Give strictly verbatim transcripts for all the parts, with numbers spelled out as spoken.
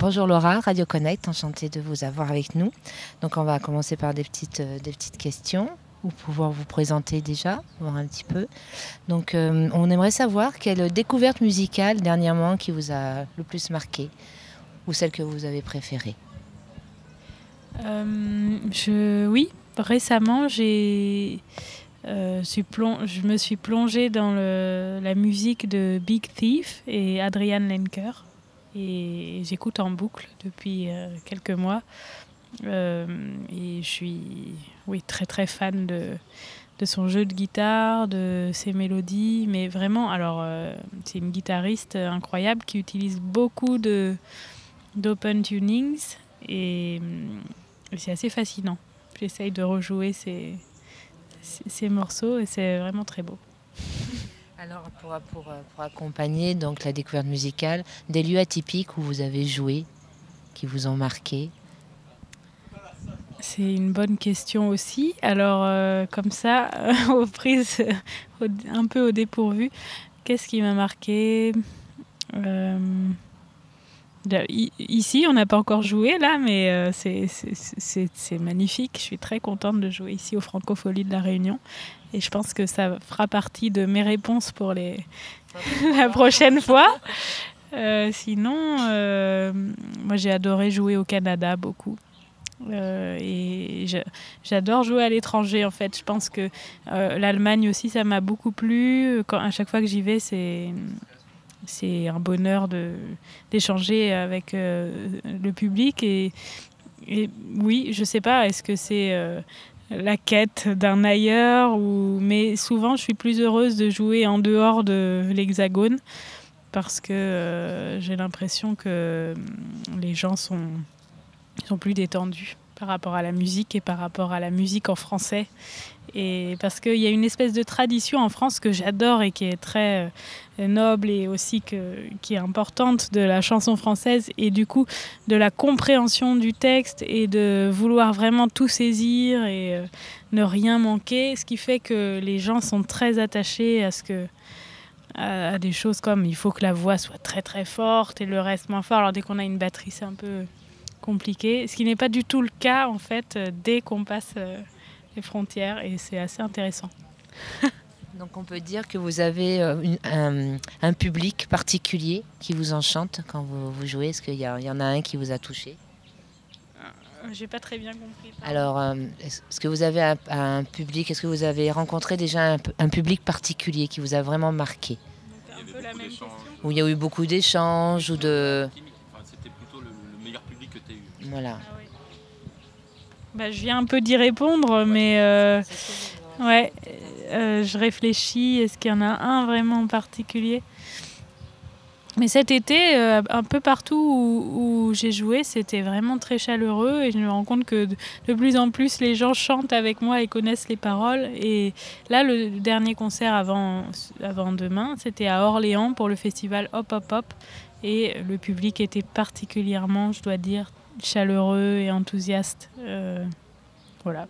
bonjour Laura, Radio Connect, enchantée de vous avoir avec nous. Donc on va commencer par des petites, euh, des petites questions, pour pouvoir vous présenter déjà, voir un petit peu. Donc euh, on aimerait savoir quelle découverte musicale dernièrement qui vous a le plus marqué, ou celle que vous avez préférée. Euh, je, oui, récemment, j'ai, euh, suis plong- je me suis plongée dans le, la musique de Big Thief et Adrian Lenker. Et j'écoute en boucle depuis euh, quelques mois. Euh, et je suis oui, très très fan de, de son jeu de guitare, de ses mélodies. Mais vraiment, alors, euh, c'est une guitariste incroyable qui utilise beaucoup de, d'open tunings. Et, et c'est assez fascinant. J'essaye de rejouer ces, ces, ces morceaux et c'est vraiment très beau. Alors pour, pour, pour accompagner donc, la découverte musicale, des lieux atypiques où vous avez joué, qui vous ont marqué. C'est une bonne question aussi. Alors euh, comme ça, euh, aux prises au, un peu au dépourvu, qu'est-ce qui m'a marqué euh, Ici, on n'a pas encore joué là, mais euh, c'est, c'est, c'est, c'est magnifique. Je suis très contente de jouer ici au Francofolie de la Réunion. Et je pense que ça fera partie de mes réponses pour les... la prochaine fois. Euh, sinon, euh, moi j'ai adoré jouer au Canada beaucoup. Euh, et je, j'adore jouer à l'étranger en fait. Je pense que euh, l'Allemagne aussi ça m'a beaucoup plu. Quand, à chaque fois que j'y vais, c'est, c'est un bonheur de, d'échanger avec euh, le public. Et, et oui, je sais pas, est-ce que c'est euh, la quête d'un ailleurs ou... Mais souvent je suis plus heureuse de jouer en dehors de l'Hexagone parce que euh, j'ai l'impression que les gens sont, sont plus détendus par rapport à la musique et par rapport à la musique en français. Et parce qu'il y a une espèce de tradition en France que j'adore et qui est très euh, noble et aussi que, qui est importante de la chanson française et du coup de la compréhension du texte et de vouloir vraiment tout saisir et euh, ne rien manquer, ce qui fait que les gens sont très attachés à ce que à des choses comme il faut que la voix soit très très forte et le reste moins fort. Alors dès qu'on a une batterie, c'est un peu compliqué. Ce qui n'est pas du tout le cas en fait dès qu'on passe les frontières et c'est assez intéressant. Donc on peut dire que vous avez une, un, un public particulier qui vous enchante quand vous, vous jouez. Est-ce qu'il y, a, il y en a un qui vous a touché ? euh, J'ai pas très bien compris. Pardon. Alors, euh, est-ce que vous avez un, un public, est-ce que vous avez rencontré déjà un, un public particulier qui vous a vraiment marqué ? Donc, un peu la même question. Où il y a eu beaucoup d'échanges ou de... Enfin, c'était plutôt le, le meilleur public que tu as eu. Voilà. Ah, oui. Bah, je viens un peu d'y répondre, mais euh, ouais, euh, je réfléchis. Est-ce qu'il y en a un vraiment en particulier ? Mais cet été, euh, un peu partout où, où j'ai joué, c'était vraiment très chaleureux et je me rends compte que de, de plus en plus les gens chantent avec moi et connaissent les paroles. Et là, le dernier concert avant, avant demain, c'était à Orléans pour le festival Hop Hop Hop. Et le public était particulièrement, je dois dire, chaleureux et enthousiaste. Euh, voilà.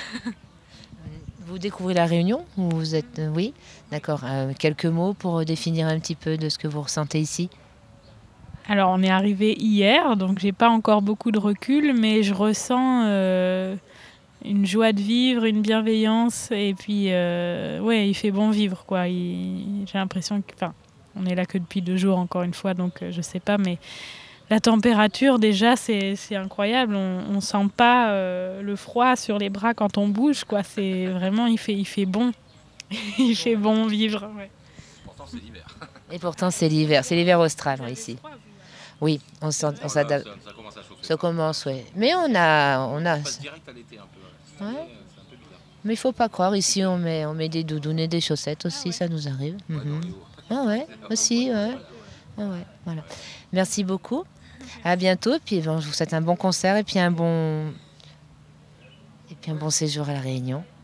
Vous découvrez la Réunion ? Vous êtes, euh, oui, d'accord. Euh, quelques mots pour définir un petit peu de ce que vous ressentez ici ? Alors, on est arrivé hier, donc j'ai pas encore beaucoup de recul, mais je ressens euh, une joie de vivre, une bienveillance, et puis, euh, ouais, il fait bon vivre, quoi. Il, j'ai l'impression que, enfin, on est là que depuis deux jours, encore une fois, donc euh, je sais pas, mais la température, déjà, c'est, c'est incroyable. On, on sent pas euh, le froid sur les bras quand on bouge, quoi. C'est vraiment, il fait, il fait bon. Il fait bon vivre. Ouais. Pourtant, c'est l'hiver. Et pourtant, c'est l'hiver. C'est l'hiver austral, ici. Oui, on, s'en, on s'adapte. Ça, ça commence à chauffer. Ça commence, oui. Mais on a... On a... On passe direct à l'été un peu. Ouais. Ouais. C'est un peu bizarre. Mais il ne faut pas croire. Ici, on met, on met des doudounes et des chaussettes aussi. Ah ouais. Ça nous arrive. Ouais, Mm-hmm. dans les hauts. Ah ouais, aussi, ouais. Ah ouais, voilà. Merci beaucoup. À bientôt. Puis bon, je vous souhaite un bon concert et puis un bon et puis un bon séjour à la Réunion.